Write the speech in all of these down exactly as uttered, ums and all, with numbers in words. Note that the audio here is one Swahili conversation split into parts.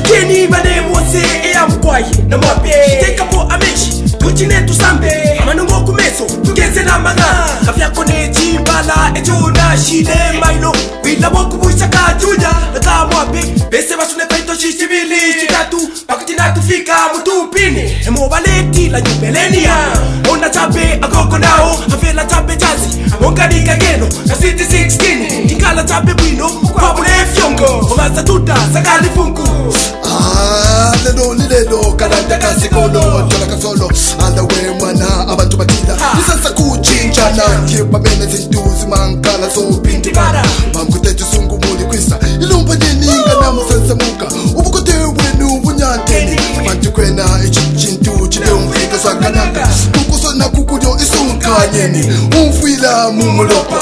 Keni mademo se e amkwai na mwape Shiteka po ameshi tuchine tusambe Amanungo kumeso tugeze na manga Kafya kone jimbala ejo na shine maino Wila woku busha kajuja Naka mwape Bese basune kaito shishibili Shikatu pakutina tufika mutu mpini Emo baleti la nyumbelenia Ona chape agoko nao Hafela chape jazi Mongani kageno na city sixteen Kikala chape bwino kwa mune fyongo Omasa tuta sakali funku Ah, lelo ni lelo Kalanda kasi kono Tola kasolo Alawe mwana abantu batila Nisasa kuchinja na Kipa mene zinduzi mankala so pinti Tibara Mamkutetu sungu muli kwisa Ilumba nyeninga na musansa muka Ubukote wenu bunyanteni Mantu kwena ichintu Chile umfika swakanaka Kukuso na kukudio isunka nyeni Umfila mumulopa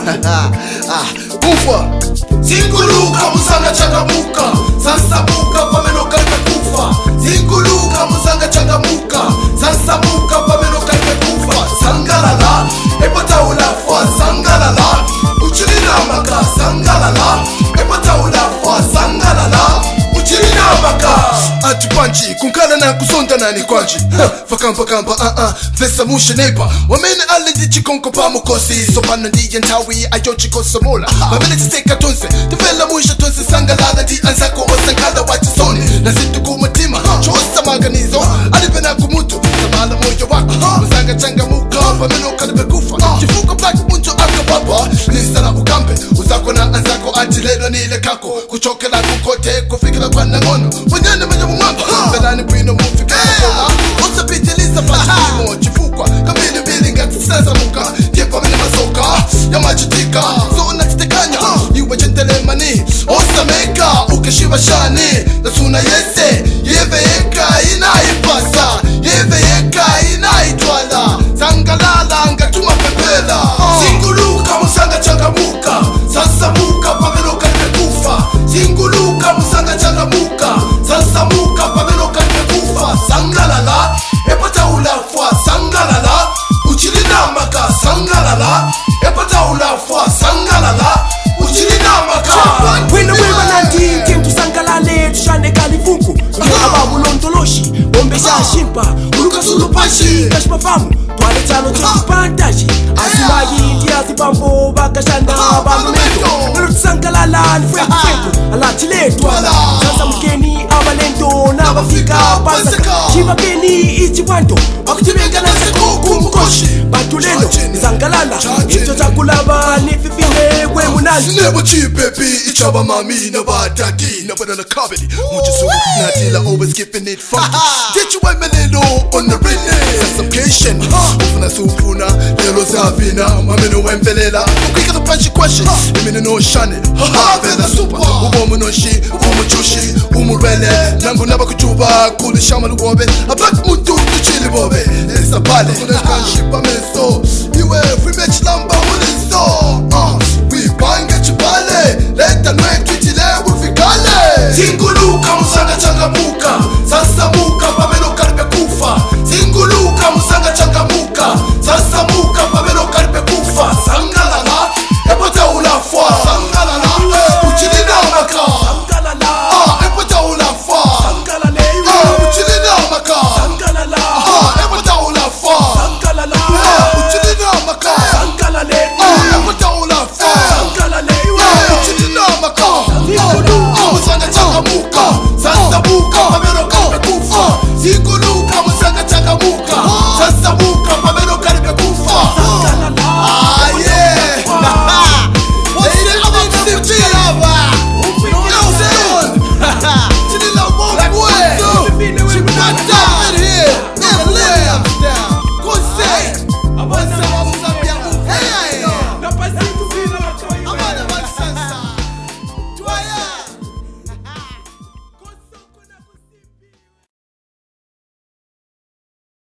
Ah, umfwa Zinguluka musanga changamuka Sansamuka pameno kalika kufa Zinguluka musanga changamuka Sansamuka pameno kalika kufa Sangalala Epata ulafwa Sangalala Uchilina maka Sangalala Epata ulafwa Sangalala Uchilina maka Atupanchi kunkala na kusonda na ni kwanchi Fakampa kampa ah ah Vesa mushe nepa Wamene alindi chikonko pa mukosi Sopana ndiye ntawi ayo chiko samola Wamene chisteka tonse Tevela mushe tonse sangalala di ansako osangala wachisoni Na situ kumatima Chosa maganizo Alipena kumutu Samala moyo wako Muzanga changa muka Pameno kalibe kufa Chifuka black muncho aka baba Nisala ukampe Uzako na ansako atileno nile kako Kuchokela kukote kufikila kwa nangono Wanyane mwenye mumamba Belani bwino mufika kona Osa pitiliza pachimo Chifukwa Kamili mbili ngati sasa muka Diepa mene masoka Ya machitika Zona titekanya Iwe jentele mani Osa meka Ukeshiva shani Nasuna yese Yeve yeka inaipasa Yeve yeka inaitwala Zangalala ngatuma pepela Zinguluka musanga changamuka Sasa muka pamelo kalikufa Zinguluka musanga changamuka Sasa muka pamelo kalikufa Sangalala Epata ulafwa Sangalala Uchilina maka Sangalala Epata ulafwa Sangalala Uchilina maka Wino wewa nanti Kentu sangalale Tushane kalifunku Ababu lontoloshi Bombe shashimpa Uruka sulupashi Kashpa famu Tuale chano choku pantashi Asimayi India zibambo Bakashanda Bamu mendo Nero tusangalala Ni fweku fweku Ala chiletu ala Sasa mkeni Abalendo Nabafika Pasaka Shiva keni Ichi wanto Wakutimenga na seko Kumukoshi Batuleno Zangalala Ito chakulaba Nififine Kwe munali Sinebo chipepi Ichaba mami Na bataki Na banana comedy Muchisu Natila always keeping it funky Get you white melelo On the rhythm Sensation Ufuna supuna Lelo zavina Mameno wempelela Ukika the punchy question Imini no shane Haha Veda super Ubomu no shi Ubomu chushi Umurele Nangu naba kuchuba Kuli shama lugobe A black mutu Tuchili bobe Esa pale Kuna kanshipa meso Iwe free match lamba Muliso